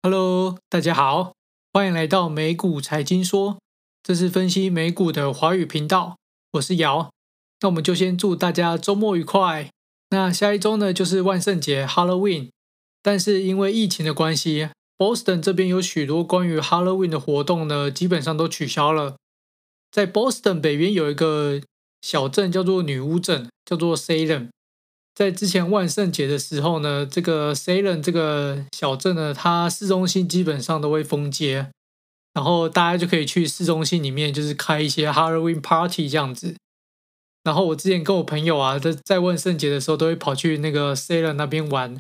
Hello，大家好，欢迎来到美股财经说，这是分析美股的华语频道，我是瑶。那我们就先祝大家周末愉快。那下一周呢就是万圣节 Halloween，但是因为疫情的关系，Boston 这边有许多关于 Halloween 的活动呢，基本上都取消了。在 Boston 北边有一个小镇叫做女巫镇，叫做 Salem。在之前万圣节的时候呢，这个 Salem 这个小镇呢，它市中心基本上都会封街，然后大家就可以去市中心里面，就是开一些 Halloween party 这样子。然后我之前跟我朋友啊，在万圣节的时候都会跑去那个 Salem 那边玩，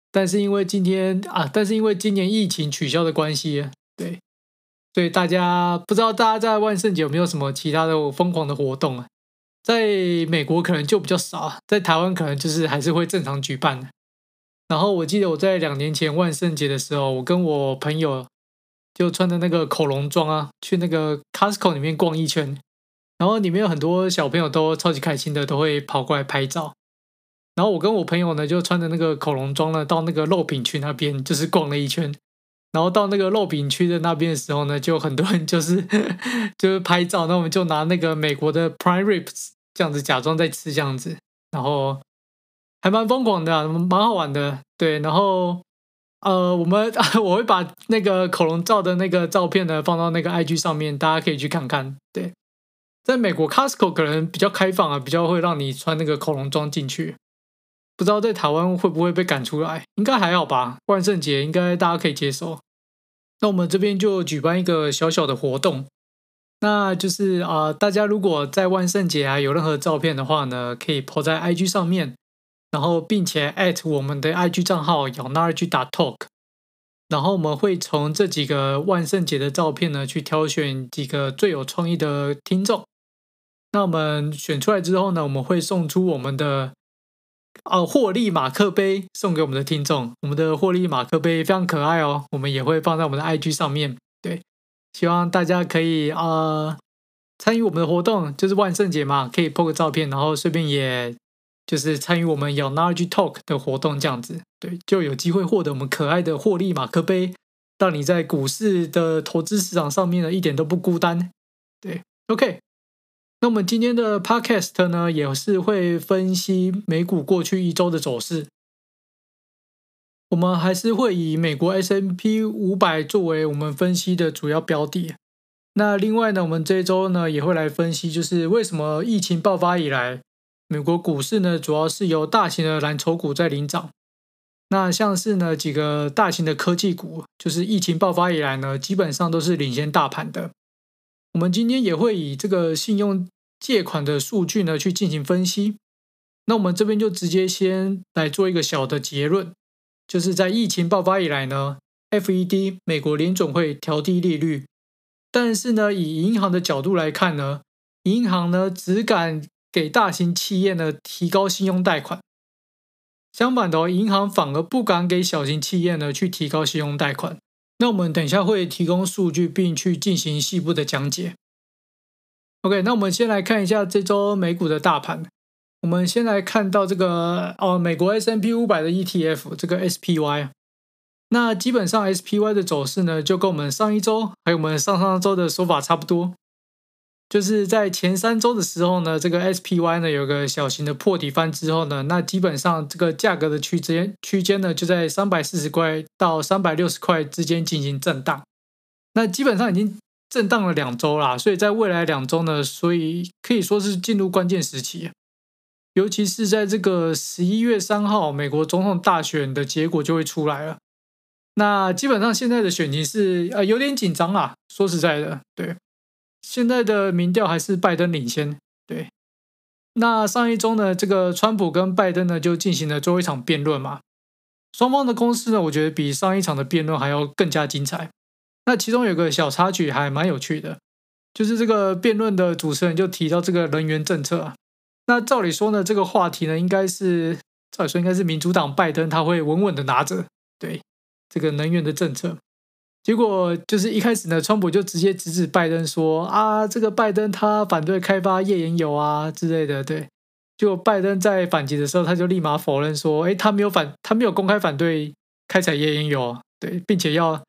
但是因为今年疫情取消的关系，对，所以不知道大家在万圣节有没有什么其他的疯狂的活动啊？在美国可能就比较少，在台湾可能就是还是会正常举办的。然后我记得我在2年前万圣节的时候，我跟我朋友就穿的那个恐龙装啊，去那个 Costco 里面逛一圈，然后里面有很多小朋友都超级开心的，都会跑过来拍照。然后我跟我朋友呢，就穿着那个恐龙装呢，到那个肉品区那边，就是逛了一圈。然后到那个肉饼区的那边的时候呢，就很多人就是就是拍照，那我们就拿那个美国的 Prime Ribs 这样子假装在吃这样子，然后还蛮疯狂的啊，蛮好玩的。对，然后我会把那个恐龙照的那个照片呢放到那个 IG 上面，大家可以去看看。对，在美国 Costco 可能比较开放啊，比较会让你穿那个恐龙装进去。不知道在台湾会不会被赶出来？应该还好吧，万圣节应该大家可以接受。那我们这边就举办一个小小的活动，那就是大家如果在万圣节啊有任何照片的话呢，可以 po 在 IG 上面，然后并且 我们的 IG 账号咬那2G.talk，然后我们会从这几个万圣节的照片呢去挑选几个最有创意的听众。那我们选出来之后呢，我们会送出我们的获利马克杯送给我们的听众，我们的获利马克杯非常可爱哦，我们也会放在我们的 IG 上面。对，希望大家可以参与我们的活动，就是万圣节嘛，可以 po 个照片，然后顺便也就是参与我们咬 Knowledge Talk 的活动，这样子，对，就有机会获得我们可爱的获利马克杯，让你在股市的投资市场上面呢一点都不孤单。对，OK。那我们今天的 podcast 呢，也是会分析美股过去一周的走势。我们还是会以美国 S&P 500作为我们分析的主要标的。那另外呢，我们这一周呢也会来分析，就是为什么疫情爆发以来，美国股市呢主要是由大型的蓝筹股在领涨。那像是呢几个大型的科技股，就是疫情爆发以来呢，基本上都是领先大盘的。我们今天也会以这个信用借款的数据呢去进行分析。那我们这边就直接先来做一个小的结论，就是在疫情爆发以来呢 ，FED 美国联总会调低利率，但是呢，以银行的角度来看呢，银行呢只敢给大型企业呢提高信用贷款，相反的哦，银行反而不敢给小型企业呢去提高信用贷款。那我们等一下会提供数据，并去进行细部的讲解。OK，那我们先来看一下这周美股的大盘。我们先来看到这个美国 S&P 500的 ETF 这个 SPY。那基本上 SPY 的走势呢，就跟我们上一周还有我们上上周的说法差不多。就是在前3周的时候呢，这个 SPY 呢有个小型的破底翻之后呢，那基本上这个价格的区间呢就在340块到360块之间进行震荡。那基本上已经震荡了2周啦，所以在未来2周呢，所以可以说是进入关键时期。尤其是在这个11月3号美国总统大选的结果就会出来了。那基本上现在的选情是有点紧张啦，说实在的，对。现在的民调还是拜登领先，对。那上一周呢，这个川普跟拜登呢就进行了最后一场辩论嘛，双方的攻势呢，我觉得比上一场的辩论还要更加精彩。那其中有个小插曲还蛮有趣的，就是这个辩论的主持人就提到这个能源政策啊。那照理说呢，这个话题呢应该是民主党拜登他会稳稳的拿着，对，这个能源的政策。结果就是一开始呢，川普就直接指拜登说这个拜登他反对开发页岩油啊之类的，对。结果拜登在反击的时候，他就立马否认说，他没有公开反对开采页岩油，对，并且要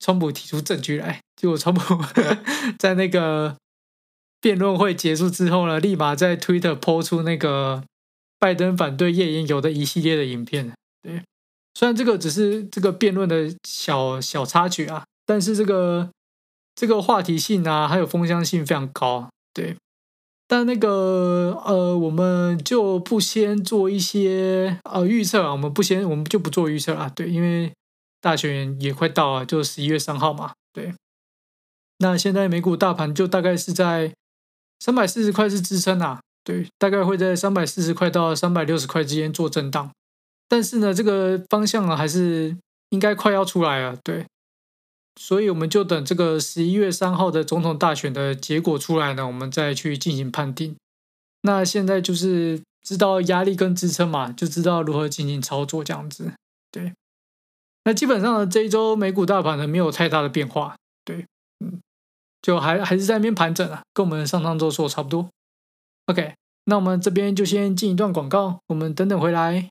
川普提出证据来，结果川普在那个辩论会结束之后呢，立马在 Twitter po 出那个拜登反对页岩油的一系列的影片。对，虽然这个只是这个辩论的小插曲啊，但是这个话题性啊，还有风向性非常高。对，但那个我们就不先做一些预测啊，我们就不做预测啊。对，因为大选也快到了，就11月3号嘛。对，那现在美股大盘就大概是在340块是支撑啊。对，大概会在340块到360块之间做震荡。但是呢，这个方向呢还是应该快要出来了。对，所以我们就等这个11月3号的总统大选的结果出来呢，我们再去进行判定。那现在就是知道压力跟支撑嘛，就知道如何进行操作这样子。对，那基本上呢，这一周美股大盘呢没有太大的变化。对，就还是在那边盘整啊，跟我们上周说差不多。OK， 那我们这边就先进一段广告，我们等等回来。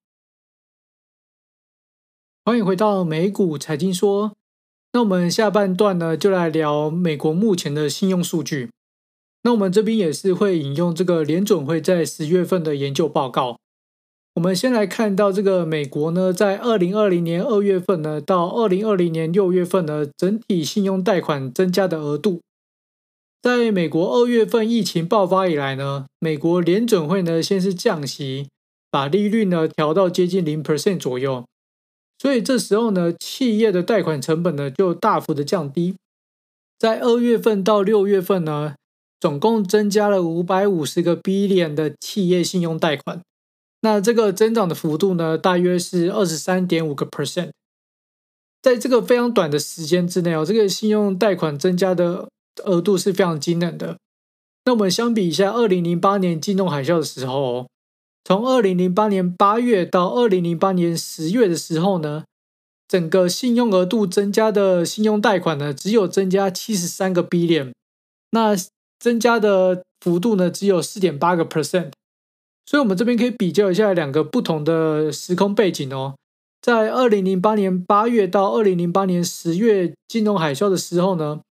欢迎回到美股财经说。那我们下半段呢，就来聊美国目前的信用数据。那我们这边也是会引用这个联准会在10月份的研究报告。我们先来看到这个美国呢，在2020年2月份呢到2020年6月份呢，整体信用贷款增加的额度。在美国2月份疫情爆发以来呢，美国联准会呢先是降息，把利率呢调到接近0% 左右。所以这时候呢，企业的贷款成本呢就大幅的降低。在2月份到6月份呢，总共增加了550个 billion 的企业信用贷款。那这个增长的幅度呢，大约是 23.5%。在这个非常短的时间之内这个信用贷款增加的额度是非常惊人的。那我们相比一下2008年金融海啸的时候从2008年8月到2008年10月的时候呢，整个信用额度增加的信用贷款呢，只有增加73个 billion， 那增加的幅度呢，只有 4.8%。所以我们这边可以比较一下两个不同的时空背景在2008年8月到2008年10月金融海啸的时候呢，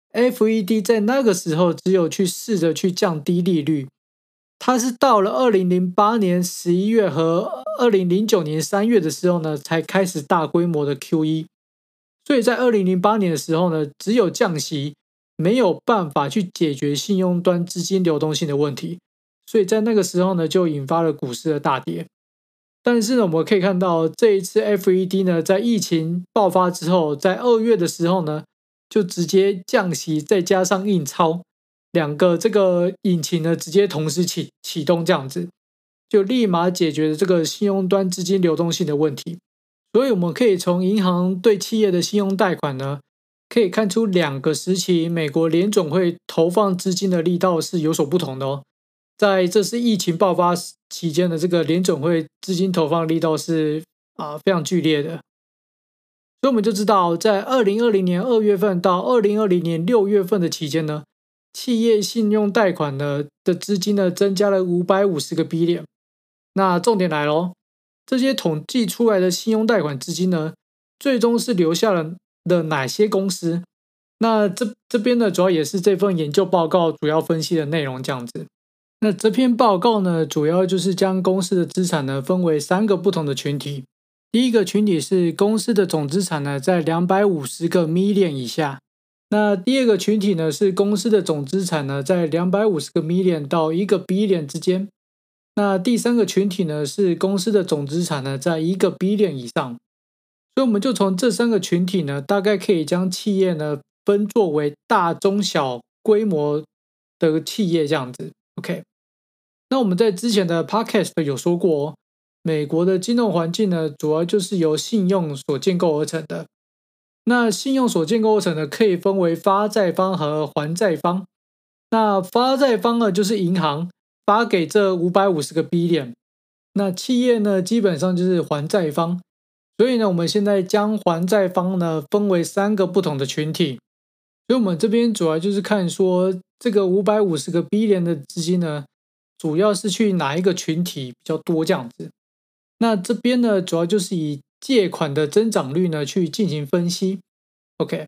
FED 在那个时候只有去试着去降低利率。它是到了2008年11月和2009年3月的时候呢，才开始大规模的 QE。所以在2008年的时候呢，只有降息，没有办法去解决信用端资金流动性的问题。所以在那个时候呢，就引发了股市的大跌。但是呢，我们可以看到这一次 FED 呢，在疫情爆发之后，在2月的时候呢，就直接降息，再加上印钞。两个这个引擎呢，直接同时启动，这样子就立马解决了这个信用端资金流动性的问题。所以我们可以从银行对企业的信用贷款呢，可以看出两个时期美国联准会投放资金的力道是有所不同的在这次疫情爆发期间的这个联准会资金投放力道是非常剧烈的。所以我们就知道，在2020年2月份到2020年6月份的期间呢，企业信用贷款的资金呢增加了550个 billion。那重点来咯，这些统计出来的信用贷款资金呢，最终是留下了哪些公司？那这边呢，主要也是这份研究报告主要分析的内容这样子。那这篇报告呢，主要就是将公司的资产呢分为3个不同的群体。第一个群体是公司的总资产呢在250个 million 以下。那第二个群体呢是公司的总资产呢在250个 million 到1个 billion 之间。那第三个群体呢是公司的总资产呢在1个 billion 以上。所以我们就从这3个群体呢，大概可以将企业呢分作为大、中、小规模的企业这样子。OK， 那我们在之前的 podcast 有说过美国的金融环境呢，主要就是由信用所建构而成的。那信用所建构而成的可以分为发债方和还债方。那发债方呢，就是银行发给这550个 billion， 那企业呢，基本上就是还债方。所以呢，我们现在将还债方呢分为3个不同的群体。所以我们这边主要就是看说这个550个 billion 的资金呢，主要是去哪一个群体比较多这样子。那这边呢，主要就是以借款的增长率呢去进行分析。OK，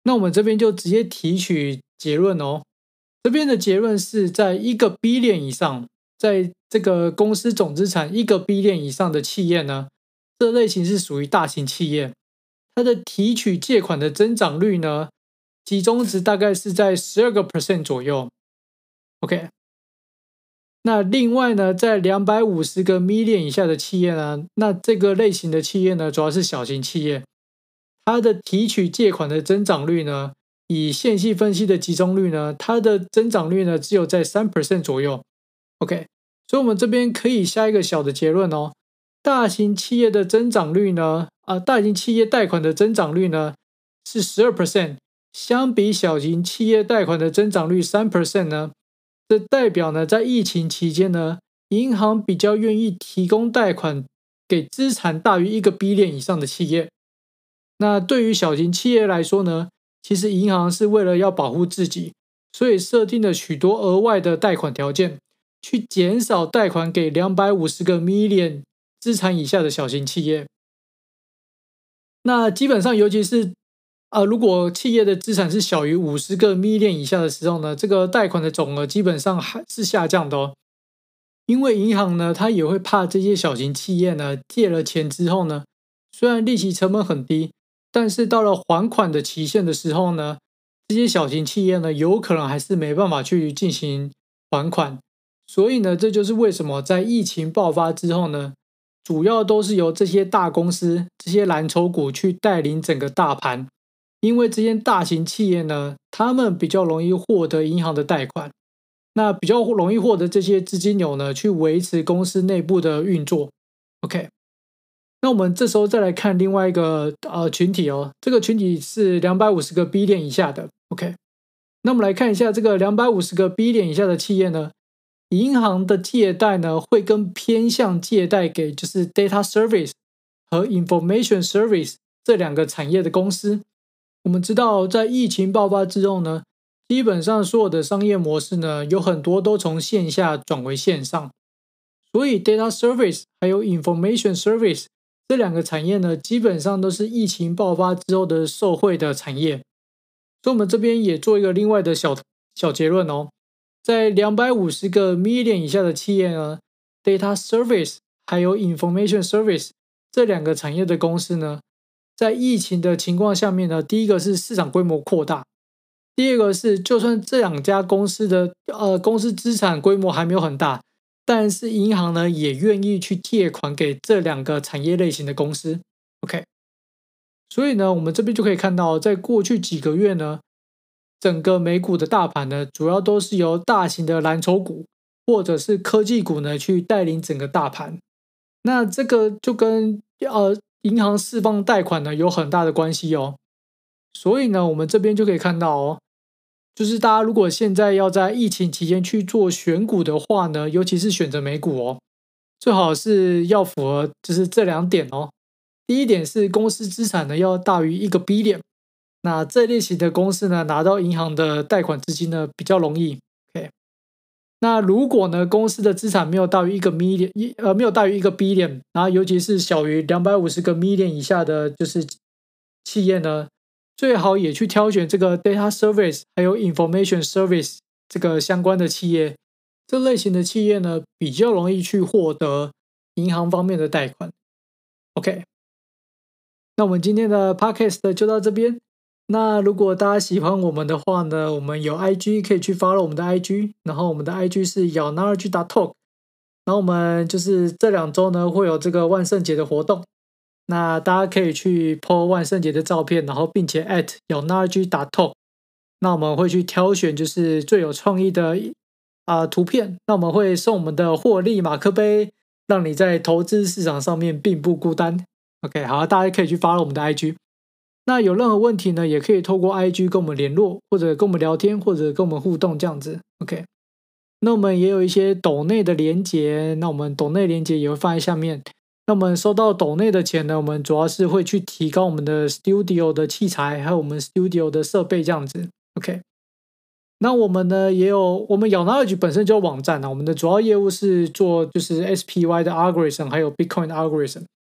那我们这边就直接提取结论哦。这边的结论是在1个 billion 以上，在这个公司总资产1个 billion 以上的企业呢，这类型是属于大型企业，它的提取借款的增长率呢，集中值大概是在12% 左右。OK， 那另外呢，在250个 million 以下的企业呢，那这个类型的企业呢，主要是小型企业，它的提取借款的增长率呢，以线性分析的集中率呢，它的增长率呢，只有在3% 左右。OK， 所以我们这边可以下一个小的结论哦。大型企业的增长率呢，大型企业贷款的增长率呢是12%，相比小型企业贷款的增长率3% 呢，这代表呢，在疫情期间呢，银行比较愿意提供贷款给资产大于1个 billion 以上的企业。那对于小型企业来说呢，其实银行是为了要保护自己，所以设定了许多额外的贷款条件，去减少贷款给250个 million 资产以下的小型企业。那基本上，尤其是如果企业的资产是小于50个 million 以下的时候呢，这个贷款的总额基本上还是下降的哦。因为银行呢，它也会怕这些小型企业呢借了钱之后呢，虽然利息成本很低，但是到了还款的期限的时候呢，这些小型企业呢有可能还是没办法去进行还款。所以呢，这就是为什么在疫情爆发之后呢，主要都是由这些大公司、这些蓝筹股去带领整个大盘。因为这些大型企业呢，他们比较容易获得银行的贷款，那比较容易获得这些资金流呢，去维持公司内部的运作。OK， 那我们这时候再来看另外一个群体哦，这个群体是250个 billion 以下的。OK， 那我们来看一下这个250个 billion 以下的企业呢，银行的借贷呢会更偏向借贷给就是 data service 和 information service 这两个产业的公司。我们知道，在疫情爆发之后呢，基本上所有的商业模式呢，有很多都从线下转为线上，所以 data service 还有 information service 这两个产业呢，基本上都是疫情爆发之后的受惠的产业。所以我们这边也做一个另外的小结论哦，在250个 million 以下的企业呢 ，data service 还有 information service 这两个产业的公司呢，在疫情的情况下面呢，第一个是市场规模扩大，第二个是就算这两家公司的公司资产规模还没有很大，但是银行呢也愿意去借款给这两个产业类型的公司。OK， 所以呢，我们这边就可以看到，在过去几个月呢，整个美股的大盘呢，主要都是由大型的蓝筹股或者是科技股呢去带领整个大盘。那这个就跟银行释放贷款呢有很大的关系哦。所以呢，我们这边就可以看到哦，就是大家如果现在要在疫情期间去做选股的话呢，尤其是选择美股哦，最好是要符合就是这两点哦。第一点是公司资产呢要大于1个 billion， 那这类型的公司呢拿到银行的贷款资金呢比较容易。OK， 那如果呢公司的资产没有大于1个 million，没有大于1个 billion， 然后尤其是小于250个 million 以下的就是企业呢，最好也去挑选这个 data service 还有 information service 这个相关的企业，这类型的企业呢比较容易去获得银行方面的贷款。OK， 那我们今天的 podcast 就到这边。那如果大家喜欢我们的话呢，我们有 IG 可以去 follow 我们的 IG， 然后我们的 IG 是咬knowledge.talk， 然后我们就是这2周呢会有这个万圣节的活动，那大家可以去 po 万圣节的照片，然后并且 @knowledge.talk， 那我们会去挑选就是最有创意的图片，那我们会送我们的获利马克杯，让你在投资市场上面并不孤单。OK， 好，大家可以去 follow 我们的 IG。那有任何问题呢，也可以透过 IG 跟我们联络，或者跟我们聊天，或者跟我们互动这样子。OK， 那我们也有一些抖内的连结，那我们抖内连结也会放在下面。那我们收到抖内的钱呢，我们主要是会去提高我们的 studio 的器材，还有我们 studio 的设备这样子。OK， 那我们呢也有，我们咬 knowledge 本身就有网站，我们的主要业务是做就是 SPY 的 algorithm， 还有 Bitcoin 的 algorithm。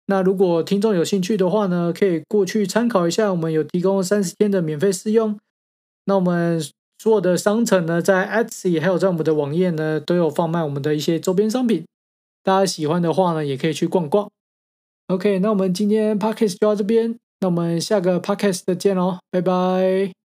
那如果听众有兴趣的话呢，可以过去参考一下，我们有提供30天的免费试用。那我们所有的商城呢，在 Etsy 还有在我们的网页呢，都有贩卖我们的一些周边商品。大家喜欢的话呢，也可以去逛逛。OK，那我们今天 Podcast 就到这边，那我们下个 Podcast 见喽，拜拜。